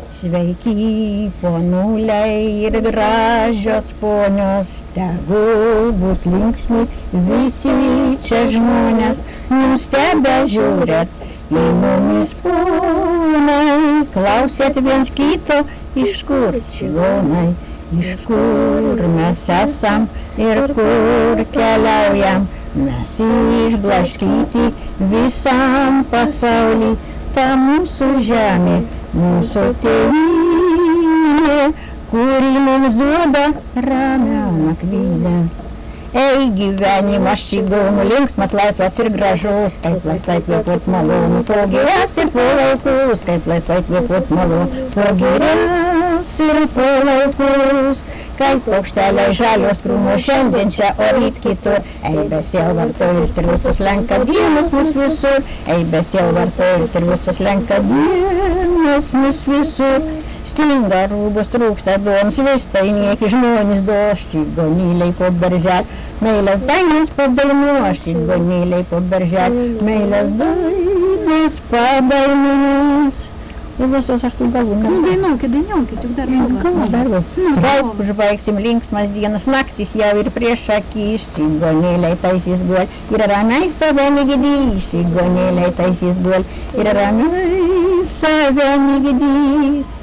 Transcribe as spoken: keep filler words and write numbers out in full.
Sveiki, ponuliai ir gražios ponios, tegul bus linksmi visi čia žmonės, mums tebežiūrėt į mumis ponai, klausėt viens kito, iš kur čigonai, iš kur mes esam ir kur keliaujam, mes išblaškyti visam pasaulį, ta mūsų žemė, mūsų tėvynė, kuri mums duoda ramią nakvynę. Ei, gyvenimas čigonų linksmas, laisvas ir gražus, kaip laisvai kvėpuot malonu, po girias ir po laukus, kaip laisvai kvėpuot malonu, po girias ir po laukus, kaip paukšteliai žalios krūmo šiandien čia, o ryt kitur, eibės jau vartoja ir visus lenka dienos mus visur, eibės jau vartoja ir visus lenka dienos mus visur. Stinga rūbus, trūksta duonos, vis tai nieki žmonės dos, čigonėliai po berželį, meilės dainas padainuos, čigonėliai po berželį, meilės dainas padainuos. Ir visos aš tų galų Nu, dainuokit, dainuokit, juk dar Gal dar Nu, Gal užbaigsim linksmas dienas, naktis jau ir prieš akis, čigonėliai taisys guol, ir ramiai save migdys, čigonėliai taisys guol, ir ramiai save migdys.